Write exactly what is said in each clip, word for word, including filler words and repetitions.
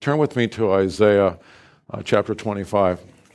Turn with me to Isaiah uh, chapter twenty-five.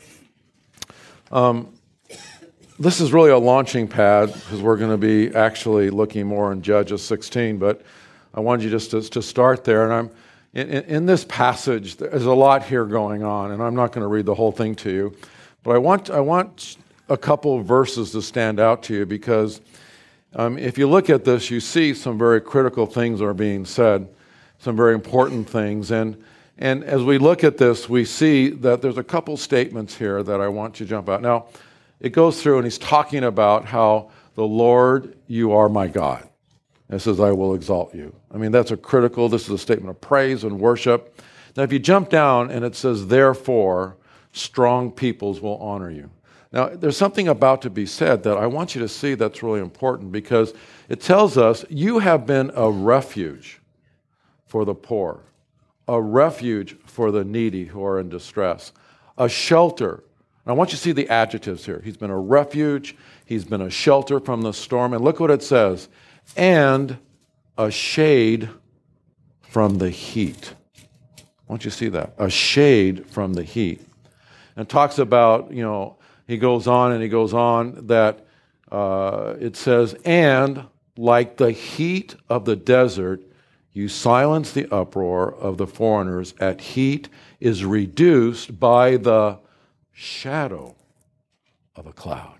Um, this is really a launching pad because we're going to be actually looking more in Judges sixteen, but I wanted you just to, to start there. And I'm in, in this passage, there's a lot here going on, and I'm not going to read the whole thing to you, but I want I want a couple of verses to stand out to you because um, if you look at this, you see some very critical things are being said, some very important things, and And as we look at this, we see that there's a couple statements here that I want you to jump out. Now, it goes through, and he's talking about how the Lord, you are my God. And it says, I will exalt you. I mean, that's a critical, this is a statement of praise and worship. Now, if you jump down and it says, therefore, strong peoples will honor you. Now, there's something about to be said that I want you to see that's really important because it tells us you have been a refuge for the poor, a refuge for the needy who are in distress, a shelter. And I want you to see the adjectives here. He's been a refuge, he's been a shelter from the storm, and look what it says, and a shade from the heat. I want you to see that, a shade from the heat. And it talks about, you know, he goes on and he goes on that uh, it says, and like the heat of the desert, you silence the uproar of the foreigners at heat is reduced by the shadow of a cloud.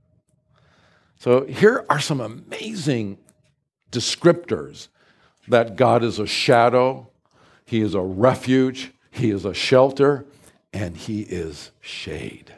So here are some amazing descriptors that God is a shadow, he is a refuge, he is a shelter, and he is shade.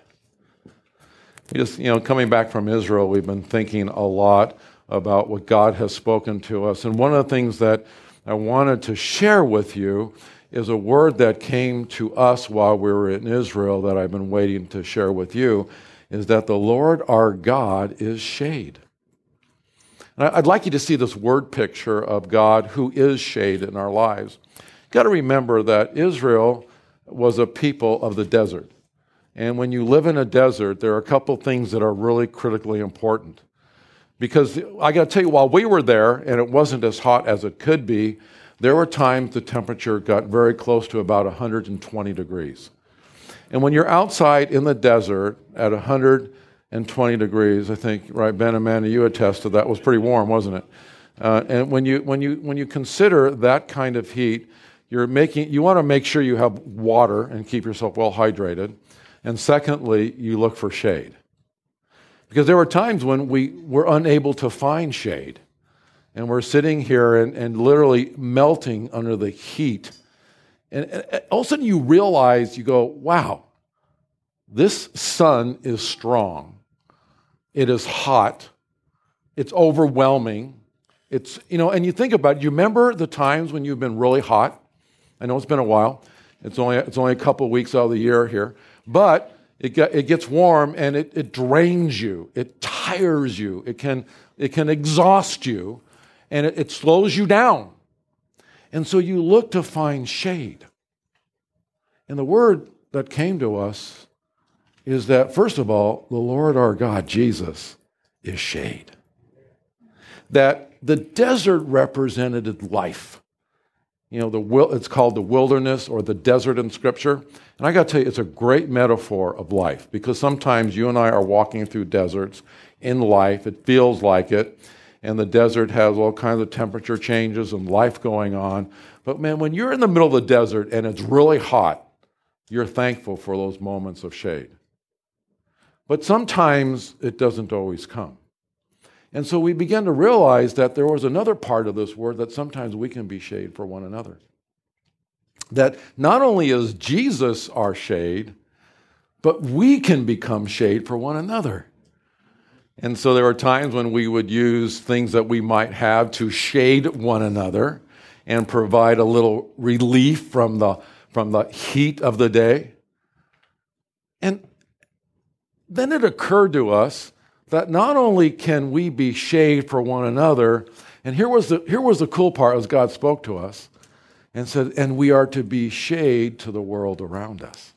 Just, you know, coming back from Israel, we've been thinking a lot about what God has spoken to us. And one of the things that I wanted to share with you is a word that came to us while we were in Israel that I've been waiting to share with you, is that the Lord our God is shade. And I'd like you to see this word picture of God who is shade in our lives. You've got to remember that Israel was a people of the desert. And when you live in a desert, there are a couple things that are really critically important. Because I got to tell you, while we were there and it wasn't as hot as it could be, there were times the temperature got very close to about one hundred twenty degrees. And when you're outside in the desert at one hundred twenty degrees, I think, right, Ben, Amanda, you attested that was pretty warm, wasn't it? Uh, and when you when you when you consider that kind of heat, you're making you want to make sure you have water and keep yourself well hydrated. And secondly, you look for shade. Because there were times when we were unable to find shade. And we're sitting here and, and literally melting under the heat. And, and all of a sudden you realize, you go, wow, this sun is strong. It is hot. It's overwhelming. It's, you know, and you think about it, you remember the times when you've been really hot? I know it's been a while. It's only, it's only a couple of weeks out of the year here. But It, get, it gets warm and it, it drains you. It tires you. It can, it can exhaust you and it, it slows you down. And so you look to find shade. And the word that came to us is that, first of all, the Lord our God, Jesus, is shade. That the desert represented life. You know, the it's called the wilderness or the desert in Scripture. And I got to tell you, it's a great metaphor of life because sometimes you and I are walking through deserts in life. It feels like it. And the desert has all kinds of temperature changes and life going on. But man, when you're in the middle of the desert and it's really hot, you're thankful for those moments of shade. But sometimes it doesn't always come. And so we begin to realize that there was another part of this word that sometimes we can be shade for one another. That not only is Jesus our shade, but we can become shade for one another. And so there are times when we would use things that we might have to shade one another and provide a little relief from the, from the heat of the day. And then it occurred to us that not only can we be shade for one another, and here was the here was the cool part as God spoke to us and said, and we are to be shade to the world around us.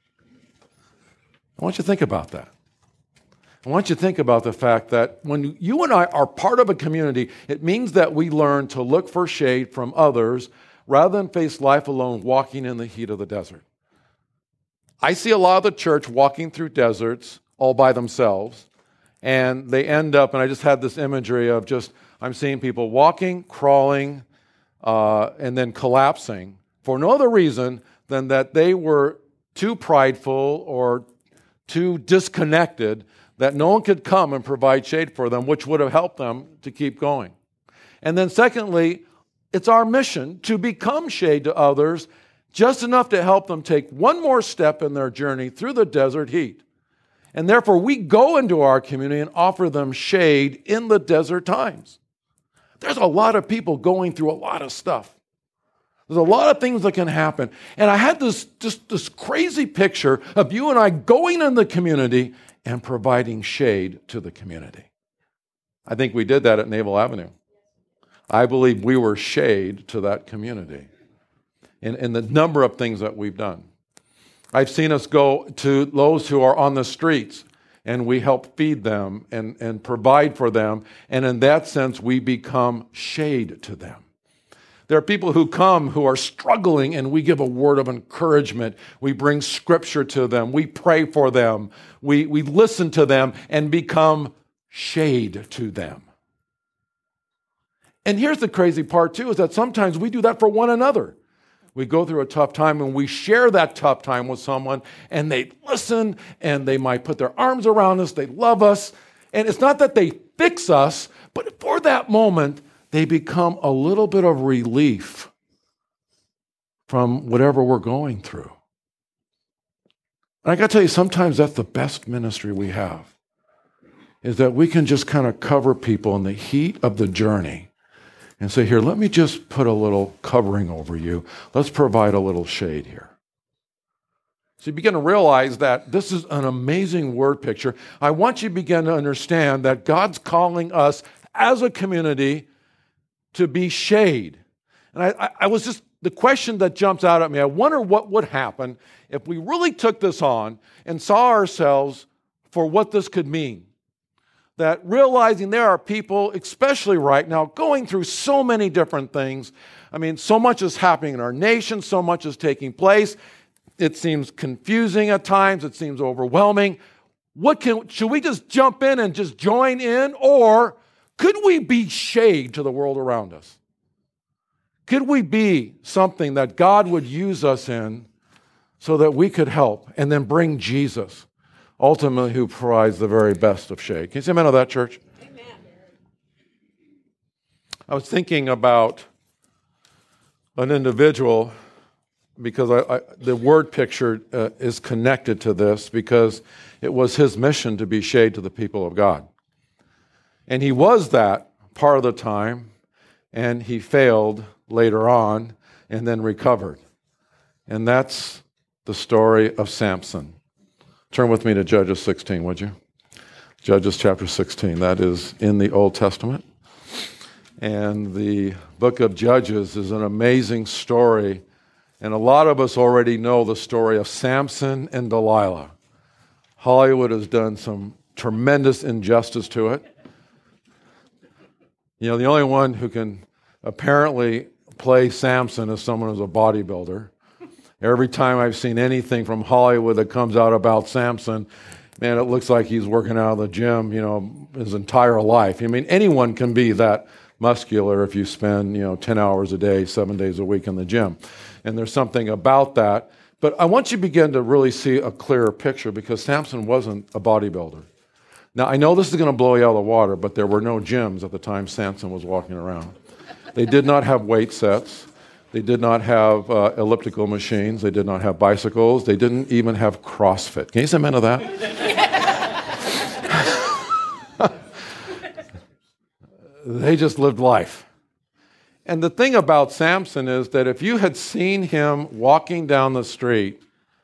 I want you to think about that. I want you to think about the fact that when you and I are part of a community, it means that we learn to look for shade from others rather than face life alone walking in the heat of the desert. I see a lot of the church walking through deserts all by themselves, and they end up, and I just had this imagery of just, I'm seeing people walking, crawling, uh, and then collapsing for no other reason than that they were too prideful or too disconnected that no one could come and provide shade for them, which would have helped them to keep going. And then secondly, it's our mission to become shade to others, just enough to help them take one more step in their journey through the desert heat. And therefore, we go into our community and offer them shade in the desert times. There's a lot of people going through a lot of stuff. There's a lot of things that can happen. And I had this just this crazy picture of you and I going in the community and providing shade to the community. I think we did that at Naval Avenue. I believe we were shade to that community in, in the number of things that we've done. I've seen us go to those who are on the streets, and we help feed them and, and provide for them, and in that sense, we become shade to them. There are people who come who are struggling, and we give a word of encouragement. We bring scripture to them. We pray for them. We, we listen to them and become shade to them. And here's the crazy part, too, is that sometimes we do that for one another. We go through a tough time and we share that tough time with someone, and they listen, and they might put their arms around us. They love us. And it's not that they fix us, but for that moment, they become a little bit of relief from whatever we're going through. And I got to tell you, sometimes that's the best ministry we have, is that we can just kind of cover people in the heat of the journey and say, here, let me just put a little covering over you. Let's provide a little shade here. So you begin to realize that this is an amazing word picture. I want you to begin to understand that God's calling us as a community to be shade. And I, I, I was just, the question that jumps out at me, I wonder what would happen if we really took this on and saw ourselves for what this could mean. That realizing there are people, especially right now, going through so many different things. I mean, so much is happening in our nation, so much is taking place. It seems confusing at times, it seems overwhelming. What can, should we just jump in and just join in, or could we be shade to the world around us? Could we be something that God would use us in so that we could help and then bring Jesus, ultimately who provides the very best of shade? Can you say amen to that, church? Amen. I was thinking about an individual because I, I, the word picture uh, is connected to this because it was his mission to be shade to the people of God. And he was that part of the time, and he failed later on and then recovered. And that's the story of Samson. Turn with me to Judges sixteen, would you? Judges chapter sixteen. That is in the Old Testament. And the book of Judges is an amazing story. And a lot of us already know the story of Samson and Delilah. Hollywood has done some tremendous injustice to it. You know, the only one who can apparently play Samson is someone who's a bodybuilder. Every time I've seen anything from Hollywood that comes out about Samson, man, it looks like he's working out of the gym, you know, his entire life. I mean, anyone can be that muscular if you spend, you know, ten hours a day, seven days a week in the gym. And there's something about that. But I want you to begin to really see a clearer picture because Samson wasn't a bodybuilder. Now, I know this is going to blow you out of the water, but there were no gyms at the time Samson was walking around. They did not have weight sets. They did not have uh, elliptical machines. They did not have bicycles. They didn't even have CrossFit. Can you say amen to that? They just lived life. And the thing about Samson is that if you had seen him walking down the street,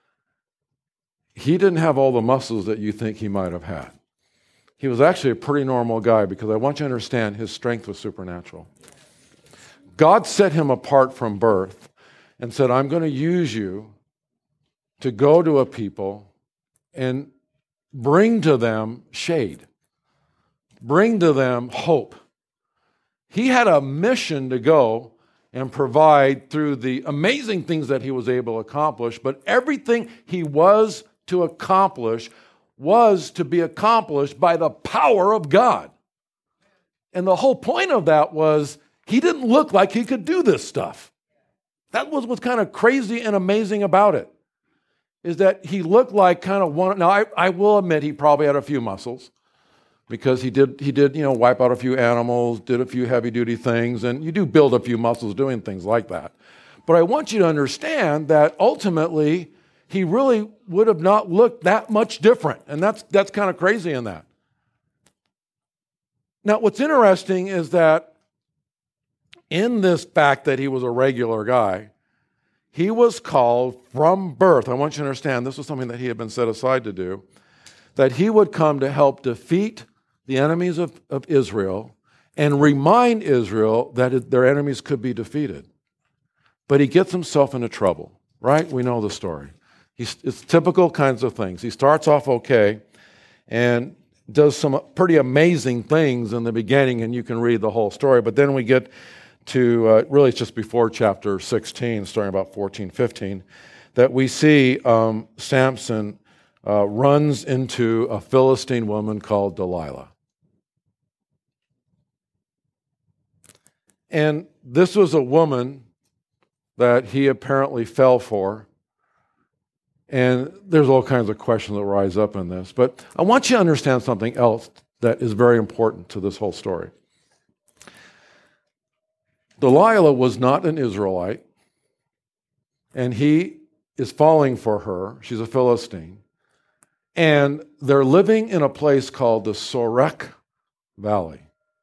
he didn't have all the muscles that you think he might have had. He was actually a pretty normal guy because I want you to understand his strength was supernatural. God set him apart from birth and said, I'm going to use you to go to a people and bring to them shade, bring to them hope. He had a mission to go and provide through the amazing things that he was able to accomplish, but everything he was to accomplish was to be accomplished by the power of God. And the whole point of that was he didn't look like he could do this stuff. That was what's kind of crazy and amazing about it, is that he looked like kind of one. Now, I, I will admit he probably had a few muscles because he did, he did, you know, wipe out a few animals, did a few heavy-duty things, and you do build a few muscles doing things like that. But I want you to understand that ultimately he really would have not looked that much different, and that's that's kind of crazy in that. Now, what's interesting is that in this fact that he was a regular guy, he was called from birth. I want you to understand this was something that he had been set aside to do, that he would come to help defeat the enemies of, of Israel and remind Israel that it, their enemies could be defeated. But he gets himself into trouble, right? We know the story. He's, it's typical kinds of things. He starts off okay and does some pretty amazing things in the beginning, and you can read the whole story. But then we get to, uh, really it's just before chapter sixteen, starting about fourteen, fifteen, that we see um, Samson uh, runs into a Philistine woman called Delilah. And this was a woman that he apparently fell for. And there's all kinds of questions that rise up in this. But I want you to understand something else that is very important to this whole story. Delilah was not an Israelite, and he is falling for her. She's a Philistine. And they're living in a place called the Sorek Valley.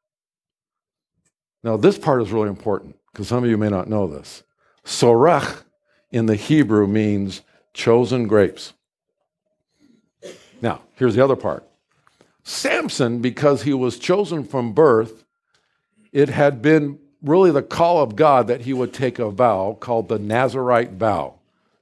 Now, this part is really important because some of you may not know this. Sorek in the Hebrew means chosen grapes. Now, here's the other part. Samson, because he was chosen from birth, it had been really the call of God that he would take a vow called the Nazirite vow.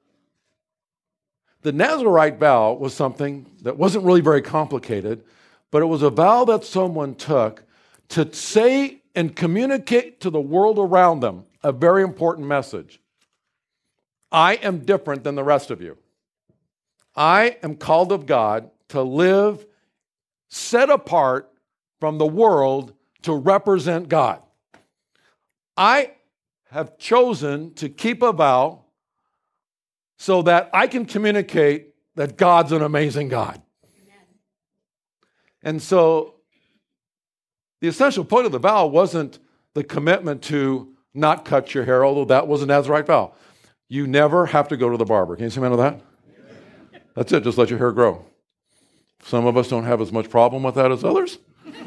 The Nazirite vow was something that wasn't really very complicated, but it was a vow that someone took to say and communicate to the world around them a very important message. I am different than the rest of you. I am called of God to live set apart from the world to represent God. I have chosen to keep a vow so that I can communicate that God's an amazing God. Amen. And so the essential point of the vow wasn't the commitment to not cut your hair, although that was a Nazirite vow. You never have to go to the barber. Can you see me on that? That's it. Just let your hair grow. Some of us don't have as much problem with that as others.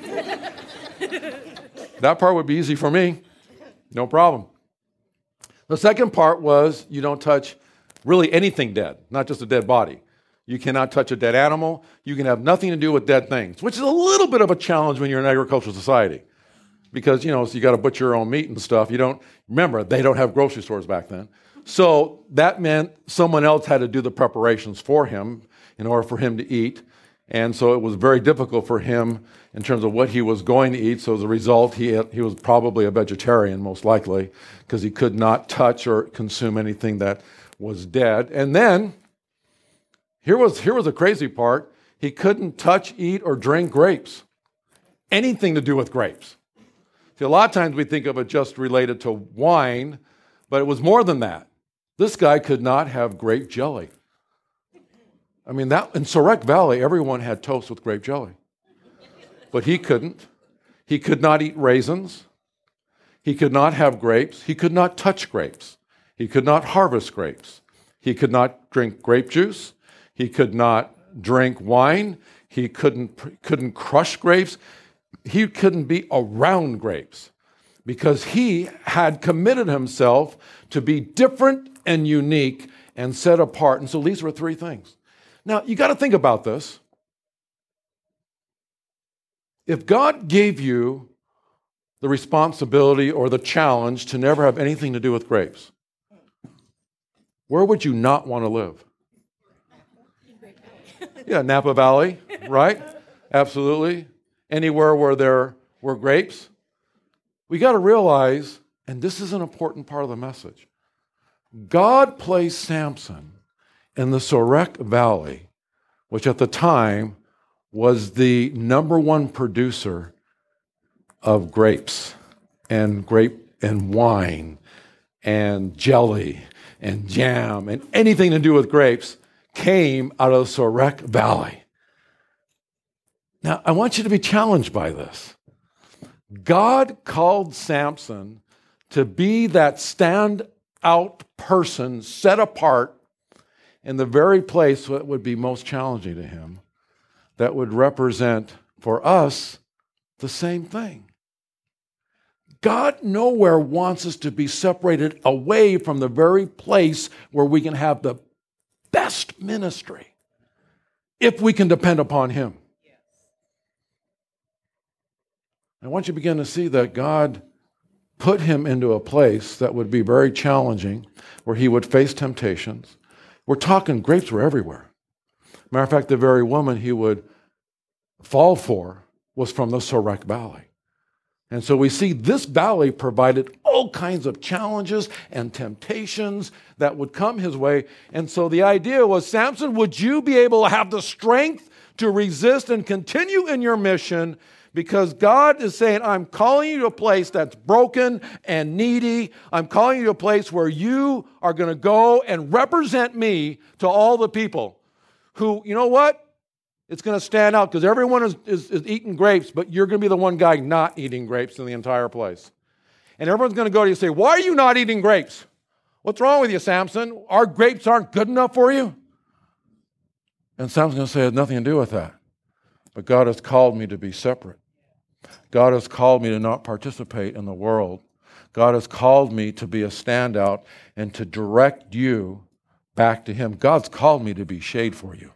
That part would be easy for me. No problem. The second part was you don't touch really anything dead, not just a dead body. You cannot touch a dead animal. You can have nothing to do with dead things, which is a little bit of a challenge when you're in an agricultural society. Because, you know, so you got to butcher your own meat and stuff. You don't, remember, they don't have grocery stores back then. So that meant someone else had to do the preparations for him in order for him to eat. And so it was very difficult for him in terms of what he was going to eat. So as a result, he, had, he was probably a vegetarian, most likely, because he could not touch or consume anything that was dead. And then, here was, here was the crazy part. He couldn't touch, eat, or drink grapes. Anything to do with grapes. See, a lot of times we think of it just related to wine, but it was more than that. This guy could not have grape jelly. I mean, that in Sorek Valley, everyone had toast with grape jelly. But he couldn't. He could not eat raisins. He could not have grapes. He could not touch grapes. He could not harvest grapes. He could not drink grape juice. He could not drink wine. He couldn't, couldn't crush grapes. He couldn't be around grapes because he had committed himself to be different and unique and set apart. And so these were three things. Now, you got to think about this. If God gave you the responsibility or the challenge to never have anything to do with grapes, where would you not want to live? Yeah, Napa Valley, right? Absolutely. Anywhere where there were grapes. We got to realize, And this is an important part of the message. God placed Samson in the Sorek Valley, which at the time was the number one producer of grapes and grape and wine and jelly and jam and anything to do with grapes came out of the Sorek Valley. Now, I want you to be challenged by this. God called Samson to be that stand-out person set apart in the very place that would be most challenging to him, that would represent for us the same thing. God nowhere wants us to be separated away from the very place where we can have the best ministry if we can depend upon Him. Yes. I want you to begin to see that God put him into a place that would be very challenging, where he would face temptations. We're talking grapes were everywhere. Matter of fact, the very woman he would fall for was from the Sorek Valley. And so we see this valley provided all kinds of challenges and temptations that would come his way. And so the idea was, Samson, would you be able to have the strength to resist and continue in your mission? Because God is saying, I'm calling you to a place that's broken and needy. I'm calling you to a place where you are going to go and represent me to all the people who, you know what? It's going to stand out because everyone is, is, is eating grapes, but you're going to be the one guy not eating grapes in the entire place. And everyone's going to go to you and say, why are you not eating grapes? What's wrong with you, Samson? Our grapes aren't good enough for you? And Samson's going to say, it has nothing to do with that. But God has called me to be separate. God has called me to not participate in the world. God has called me to be a standout and to direct you back to Him. God's called me to be shade for you.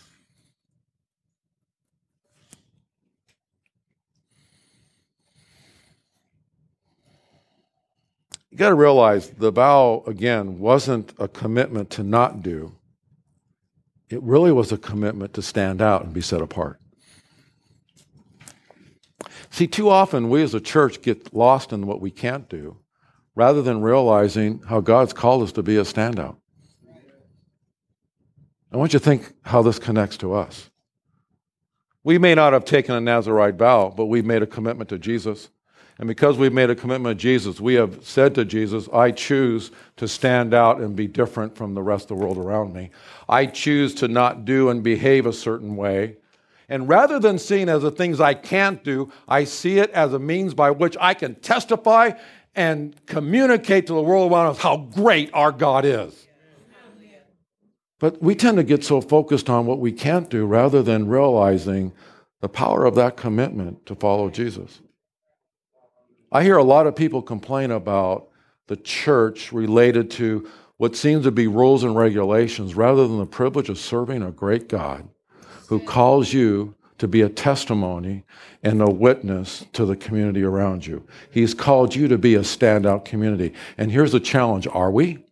You got to realize the vow, again, wasn't a commitment to not do. It really was a commitment to stand out and be set apart. See, too often we as a church get lost in what we can't do rather than realizing how God's called us to be a standout. I want you to think how this connects to us. We may not have taken a Nazirite vow, but we've made a commitment to Jesus. And because we've made a commitment to Jesus, we have said to Jesus, I choose to stand out and be different from the rest of the world around me. I choose to not do and behave a certain way. And rather than seeing it as the things I can't do, I see it as a means by which I can testify and communicate to the world around us how great our God is. But we tend to get so focused on what we can't do rather than realizing the power of that commitment to follow Jesus. I hear a lot of people complain about the church related to what seems to be rules and regulations rather than the privilege of serving a great God who calls you to be a testimony and a witness to the community around you. He's called you to be a standout community. And here's the challenge, are we?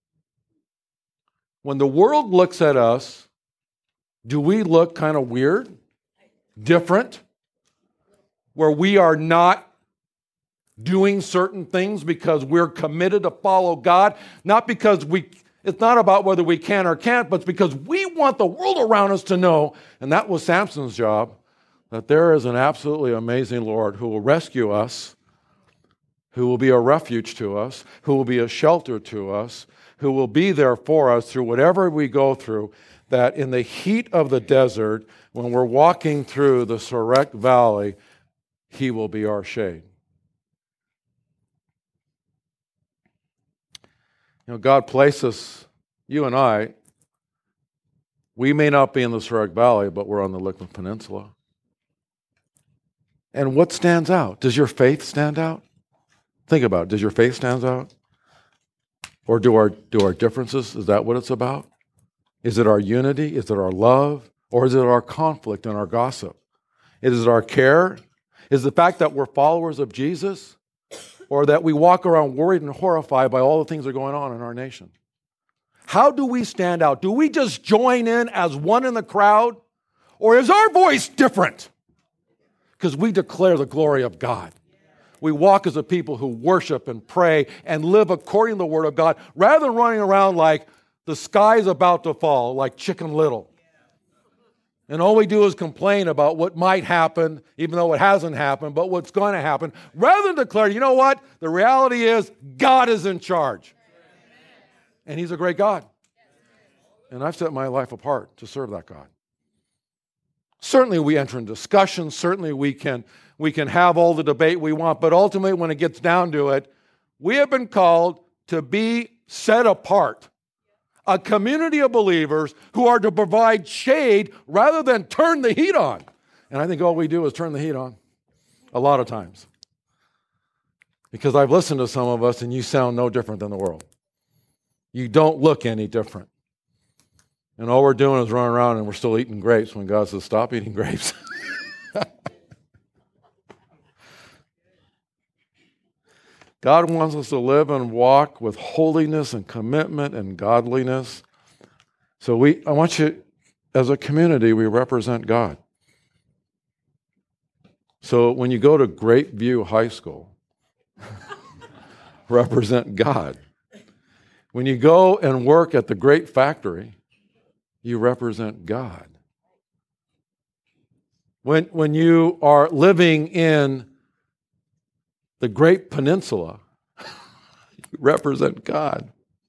When the world looks at us, do we look kind of weird, different, where we are not doing certain things because we're committed to follow God, not because we It's not about whether we can or can't, but it's because we want the world around us to know, and that was Samson's job, that there is an absolutely amazing Lord who will rescue us, who will be a refuge to us, who will be a shelter to us, who will be there for us through whatever we go through, that in the heat of the desert, when we're walking through the Sorek Valley, He will be our shade. You know, God places you and I, we may not be in the Sorek Valley, but we're on the Litchfield Peninsula. And what stands out? Does your faith stand out? Think about it. Does your faith stand out? Or do our, do our differences, is that what it's about? Is it our unity? Is it our love? Or is it our conflict and our gossip? Is it our care? Is it the fact that we're followers of Jesus? Or that we walk around worried and horrified by all the things that are going on in our nation? How do we stand out? Do we just join in as one in the crowd? Or is our voice different? Because we declare the glory of God. we walk as a people who worship and pray and live according to the Word of God, rather than running around like the sky's about to fall, like Chicken Little. And all we do is complain about what might happen, even though it hasn't happened, but what's going to happen, rather than declare, you know what? The reality is God is in charge. And He's a great God. And I've set my life apart to serve that God. Certainly we enter in discussions. Certainly we can, we can have all the debate we want. But ultimately, when it gets down to it, we have been called to be set apart. A community of believers who are to provide shade rather than turn the heat on. And I think all we do is turn the heat on a lot of times. Because I've listened to some of us and you sound no different than the world. You don't look any different. And all we're doing is running around and we're still eating grapes when God says, stop eating grapes. God wants us to live and walk with holiness and commitment and godliness. So we, I want you, as a community, we represent God. So when you go to Great View High School, represent God. When you go and work at the great factory, you represent God. When, when you are living in the Great Peninsula, you represent God.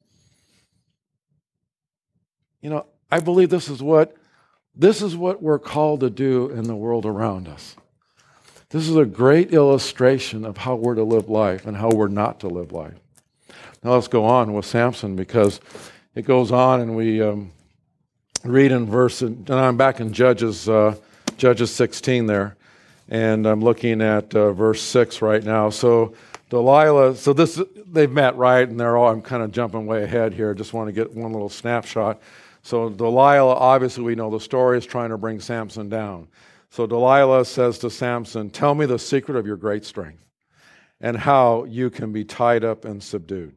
You know, I believe this is what this is what we're called to do in the world around us. This is a great illustration of how we're to live life and how we're not to live life. Now let's go on with Samson, because it goes on and we um, read in verse, and I'm back in Judges, uh, Judges sixteen there. And I'm looking at uh, verse six right now. So Delilah, so this, they've met, right? And they're all, I'm kind of jumping way ahead here. Just want to get one little snapshot. So Delilah, obviously we know the story, is trying to bring Samson down. So Delilah says to Samson, tell me the secret of your great strength and how you can be tied up and subdued.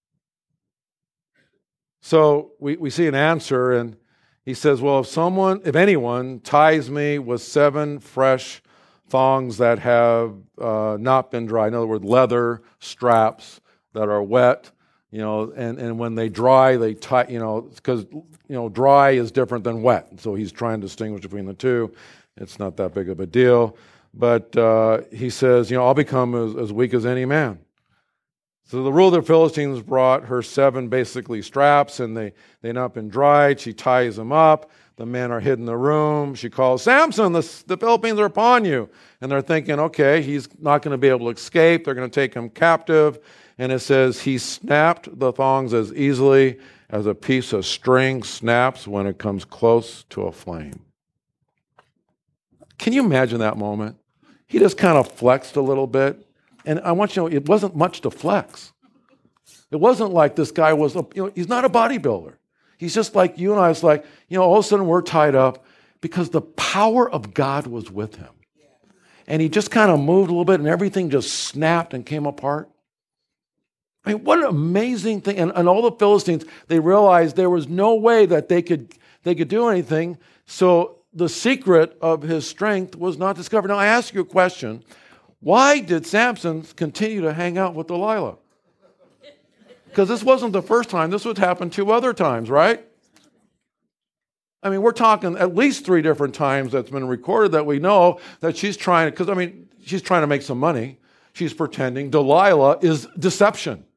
So we, we see an answer, and he says, well, if someone, if anyone ties me with seven fresh thongs that have uh, not been dry. In other words, leather straps that are wet, you know, and, and when they dry, they tie, you know, because, you know, dry is different than wet. So he's trying to distinguish between the two. It's not that big of a deal. But uh, he says, you know, I'll become as, as weak as any man. So the ruler of the Philistines brought her seven basically straps, and they, they not been dried. She ties them up. The men are hid in the room. She calls, Samson, the, the Philistines are upon you. And they're thinking, okay, he's not going to be able to escape. They're going to take him captive. And it says, he snapped the thongs as easily as a piece of string snaps when it comes close to a flame. Can you imagine that moment? He just kind of flexed a little bit. And I want you to know, it wasn't much to flex. It wasn't like this guy was, a, you know, he's not a bodybuilder. He's just like you and I. It's like, you know, all of a sudden we're tied up because the power of God was with him. And he just kind of moved a little bit and everything just snapped and came apart. I mean, what an amazing thing. And, and all the Philistines, they realized there was no way that they could, they could do anything. So the secret of his strength was not discovered. Now I ask you a question. Why did Samson continue to hang out with Delilah? Because this wasn't the first time. This would happen two other times, right? I mean, we're talking at least three different times that's been recorded that we know that she's trying to, because, I mean, she's trying to make some money. She's pretending. Delilah is deception.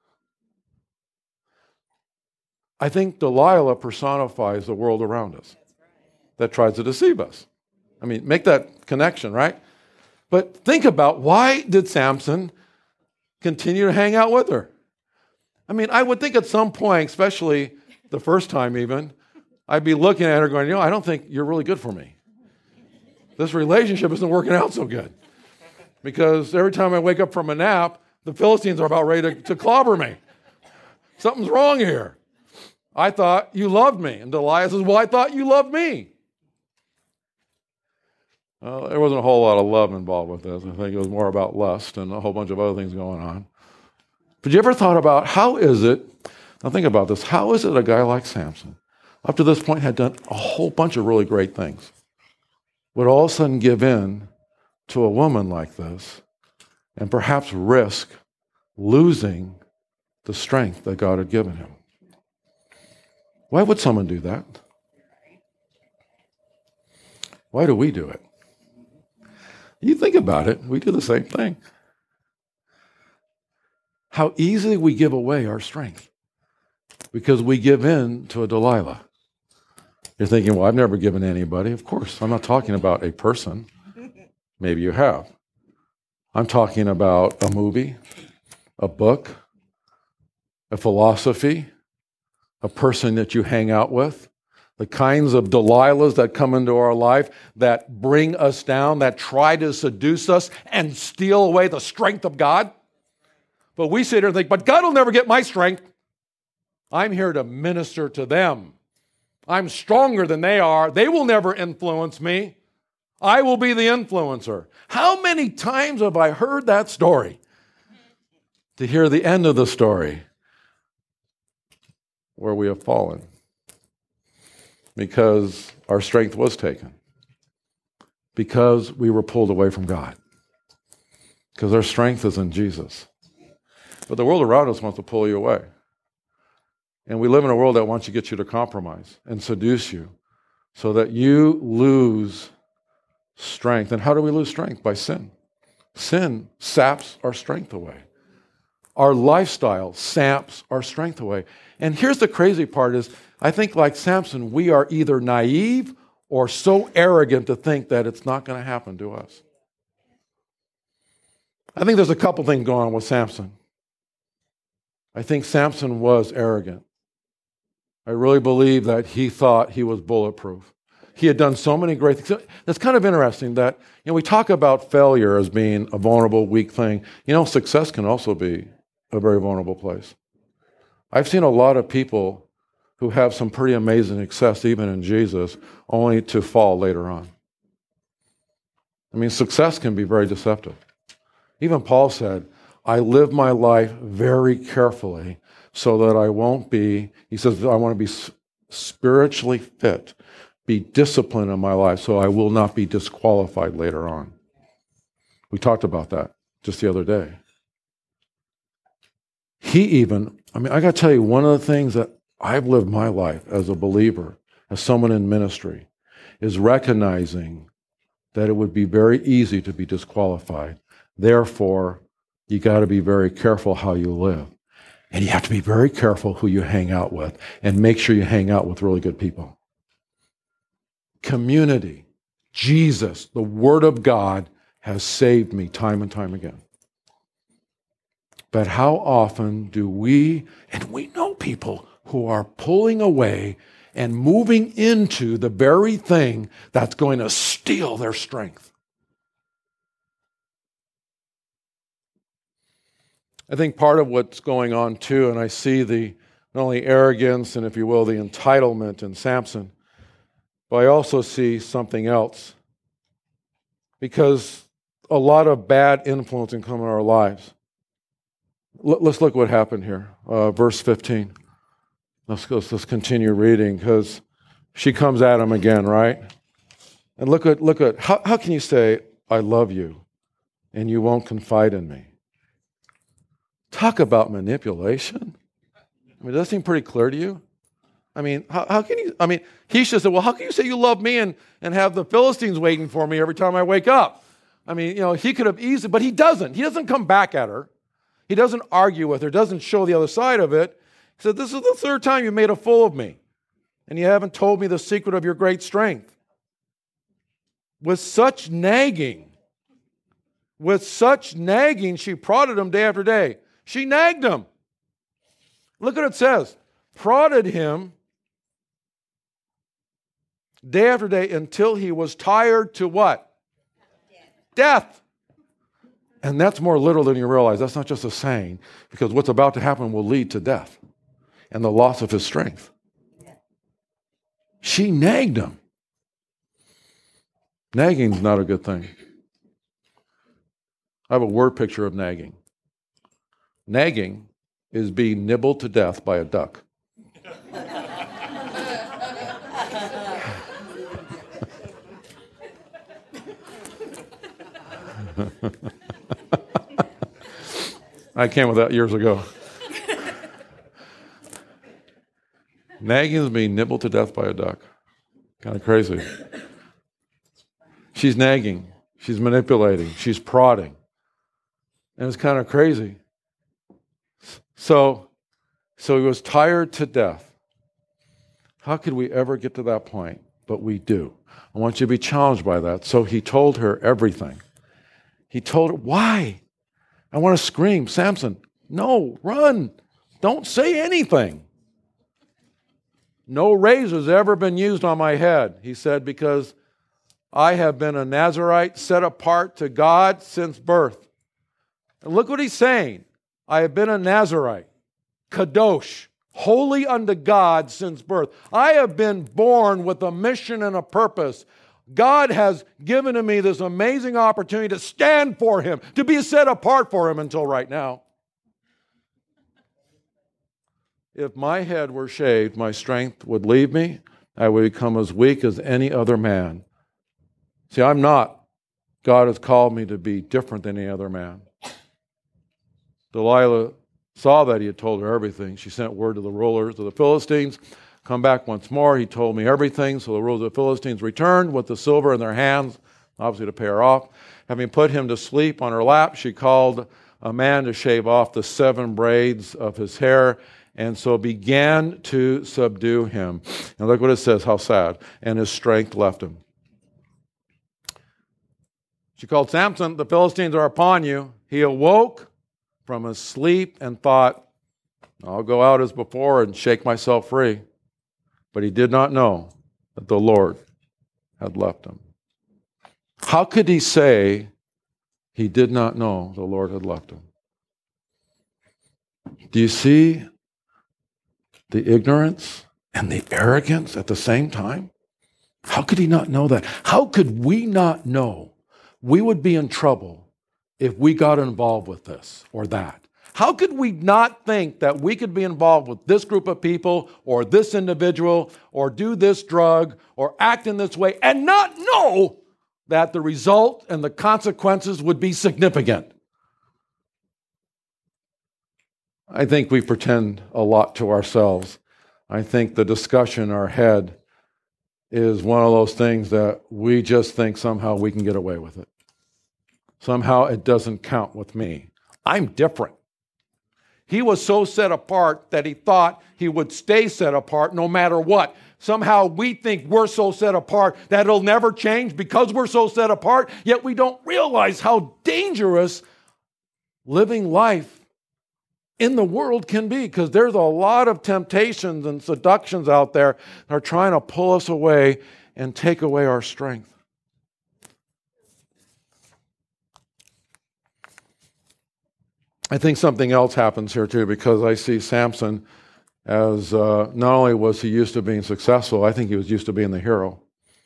I think Delilah personifies the world around us that tries to deceive us. I mean, make that connection, right? But think about, why did Samson continue to hang out with her? I mean, I would think at some point, especially the first time even, I'd be looking at her going, you know, I don't think you're really good for me. This relationship isn't working out so good. Because every time I wake up from a nap, the Philistines are about ready to, to clobber me. Something's wrong here. I thought you loved me. And Delilah says, well, I thought you loved me. Well, there wasn't a whole lot of love involved with this. I think it was more about lust and a whole bunch of other things going on. But you ever thought about, how is it, now think about this, how is it a guy like Samson, up to this point had done a whole bunch of really great things, would all of a sudden give in to a woman like this and perhaps risk losing the strength that God had given him. Why would someone do that? Why do we do it? You think about it, we do the same thing. How easily we give away our strength because we give in to a Delilah. You're thinking, well, I've never given anybody. Of course, I'm not talking about a person. Maybe you have. I'm talking about a movie, a book, a philosophy, a person that you hang out with, the kinds of Delilahs that come into our life that bring us down, that try to seduce us and steal away the strength of God. But we sit here and think, but God will never get my strength. I'm here to minister to them. I'm stronger than they are. They will never influence me. I will be the influencer. How many times have I heard that story? To hear the end of the story where we have fallen because our strength was taken, because we were pulled away from God, because our strength is in Jesus. But the world around us wants to pull you away. And we live in a world that wants to get you to compromise and seduce you so that you lose strength. And how do we lose strength? By sin. Sin saps our strength away. Our lifestyle saps our strength away. And here's the crazy part is, I think like Samson, we are either naive or so arrogant to think that it's not going to happen to us. I think there's a couple things going on with Samson. I think Samson was arrogant. I really believe that he thought he was bulletproof. He had done so many great things. It's kind of interesting that, you know, we talk about failure as being a vulnerable, weak thing. You know, success can also be a very vulnerable place. I've seen a lot of people who have some pretty amazing success, even in Jesus, only to fall later on. I mean, success can be very deceptive. Even Paul said, I live my life very carefully so that I won't be, he says, I want to be spiritually fit, be disciplined in my life so I will not be disqualified later on. We talked about that just the other day. He even, I mean, I got to tell you, one of the things that I've lived my life as a believer, as someone in ministry, is recognizing that it would be very easy to be disqualified. Therefore, you got to be very careful how you live. And you have to be very careful who you hang out with and make sure you hang out with really good people. Community, Jesus, the Word of God has saved me time and time again. But how often do we, and we know people who are pulling away and moving into the very thing that's going to steal their strength? I think part of what's going on too, and I see the not only arrogance and, if you will, the entitlement in Samson, but I also see something else. Because a lot of bad influence can come in our lives. L- let's look what happened here. Uh, verse fifteen. Let's go, let's continue reading, because she comes at him again, right? And look at, look at, how, how can you say, I love you, and you won't confide in me? Talk about manipulation. I mean, does that seem pretty clear to you? I mean, how, how can you, I mean, he should say, well, how can you say you love me and, and have the Philistines waiting for me every time I wake up? I mean, you know, he could have easily, but he doesn't. He doesn't come back at her. He doesn't argue with her, doesn't show the other side of it. He said, this is the third time you made a fool of me, and you haven't told me the secret of your great strength. With such nagging, with such nagging, she prodded him day after day. She nagged him. Look what it says. Prodded him day after day until he was tired to what? Death. Death. And that's more literal than you realize. That's not just a saying, because what's about to happen will lead to death and the loss of his strength. She nagged him. Nagging's not a good thing. I have a word picture of nagging. Nagging is being nibbled to death by a duck. I came with that years ago. Nagging is being nibbled to death by a duck. Kind of crazy. She's nagging. She's manipulating. She's prodding. And it's kind of crazy. So, so he was tired to death. How could we ever get to that point? But we do. I want you to be challenged by that. So he told her everything. He told her, why? I want to scream, Samson, no, run. Don't say anything. No razor's ever been used on my head, he said, because I have been a Nazirite set apart to God since birth. And look what he's saying. I have been a Nazirite, kadosh, holy unto God since birth. I have been born with a mission and a purpose. God has given to me this amazing opportunity to stand for Him, to be set apart for Him until right now. If my head were shaved, my strength would leave me. I would become as weak as any other man. See, I'm not. God has called me to be different than any other man. Delilah saw that he had told her everything. She sent word to the rulers of the Philistines, come back once more. He told me everything. So the rulers of the Philistines returned with the silver in their hands, obviously to pay her off. Having put him to sleep on her lap, she called a man to shave off the seven braids of his hair, and so began to subdue him. And look what it says, how sad. And his strength left him. She called Samson, the Philistines are upon you. He awoke from his sleep and thought, I'll go out as before and shake myself free. But he did not know that the Lord had left him. How could he say he did not know the Lord had left him? Do you see the ignorance and the arrogance at the same time? How could he not know that? How could we not know we would be in trouble if we got involved with this or that? How could we not think that we could be involved with this group of people or this individual or do this drug or act in this way and not know that the result and the consequences would be significant? I think we pretend a lot to ourselves. I think the discussion in our head is one of those things that we just think somehow we can get away with it. Somehow it doesn't count with me. I'm different. He was so set apart that he thought he would stay set apart no matter what. Somehow we think we're so set apart that it'll never change because we're so set apart, yet we don't realize how dangerous living life in the world can be, because there's a lot of temptations and seductions out there that are trying to pull us away and take away our strength. I think something else happens here too, because I see Samson as uh, not only was he used to being successful, I think he was used to being the hero.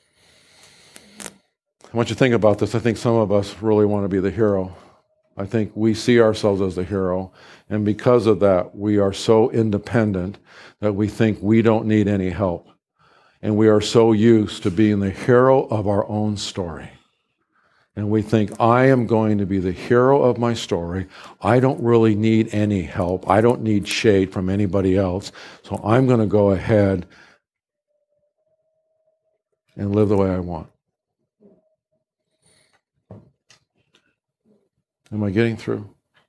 I want you to think about this. I think some of us really want to be the hero. I think we see ourselves as the hero, and because of that, we are so independent that we think we don't need any help. And we are so used to being the hero of our own story. And we think, I am going to be the hero of my story. I don't really need any help. I don't need shade from anybody else. So I'm going to go ahead and live the way I want. Am I getting through?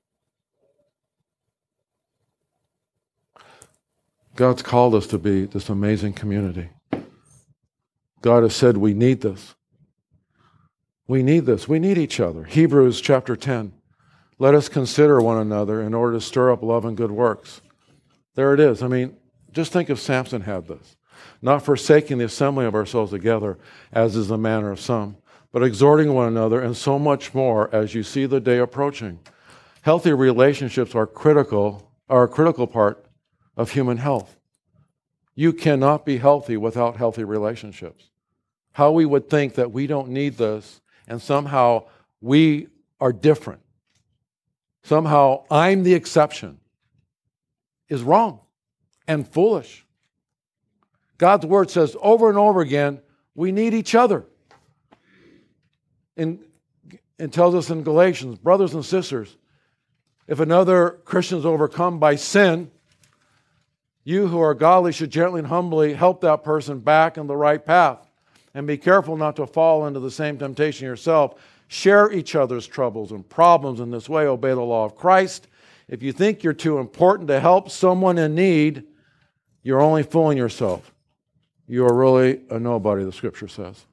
God's called us to be this amazing community. God has said we need this. We need this. We need each other. Hebrews chapter ten. Let us consider one another in order to stir up love and good works. There it is. I mean, just think if Samson had this. Not forsaking the assembly of ourselves together, as is the manner of some, but exhorting one another, and so much more as you see the day approaching. Healthy relationships are critical, are a critical part of human health. You cannot be healthy without healthy relationships. How we would think that we don't need this, and somehow we are different. Somehow I'm the exception, is wrong and foolish. God's word says over and over again, we need each other. And it tells us in Galatians, brothers and sisters, If another Christian is overcome by sin, you who are godly should gently and humbly help that person back in the right path. And be careful not to fall into the same temptation yourself. Share each other's troubles and problems in this way. Obey the law of Christ. If you think you're too important to help someone in need, you're only fooling yourself. You are really a nobody, the Scripture says.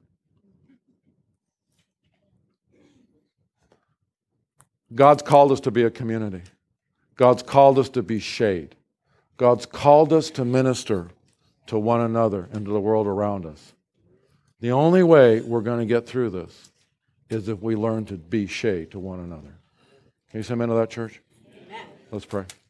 God's called us to be a community. God's called us to be shade. God's called us to minister to one another and to the world around us. The only way we're going to get through this is if we learn to be shade to one another. Can you say amen to that, church? Amen. Let's pray.